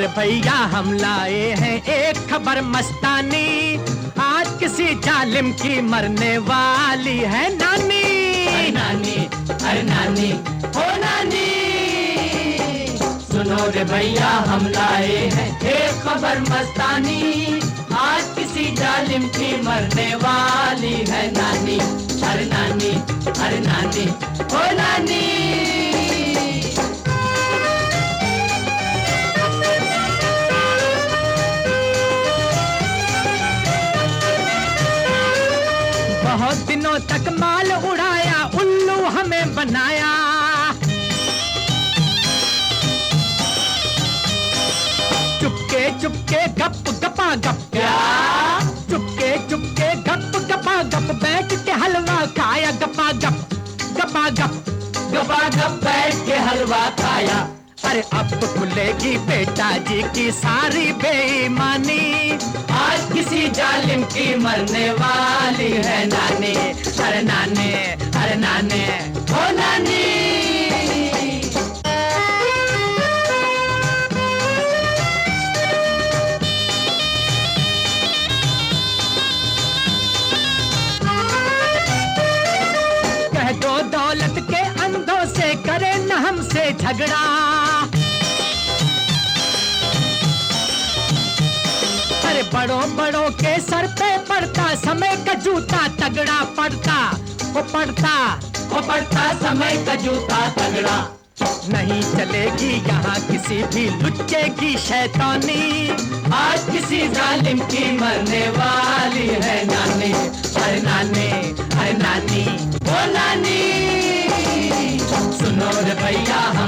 रे भैया हम लाए हैं एक खबर मस्तानी, आज किसी जालिम की मरने वाली है नानी। अरे नानी, अरे नानी, हो नानी, सुनो रे भैया हम लाए हैं एक खबर मस्तानी, आज किसी जालिम की मरने वाली है नानी। अरे नानी, अरे नानी, हो नानी। बहुत दिनों तक माल उड़ाया, उल्लू हमें बनाया, चुपके चुपके गप गपा गप, क्या चुपके चुपके गप गपा गप, बैठ के हलवा खाया गपा गप गपा गप, गपा गप बैठ के हलवा खाया। अरे अब खुलेगी बेटा जी की सारी बेईमानी, आज किसी जालिम की मरने वाली है नानी। अरे नानी, अरे नानी, हो नानी। कह दो दौलत के अंधों से करे न हमसे झगड़ा, अरे बड़ों बड़ों के सर पे पड़ता समय का जूता तगड़ा पड़ता, वो पड़ता, वो पड़ता समय का जूता तगड़ा। नहीं चलेगी यहाँ किसी भी लुच्चे की शैतानी, आज किसी जालिम की मरने वाली है नानी। अरे नानी, अरे नानी, ओ नानी, सुनो रे भैया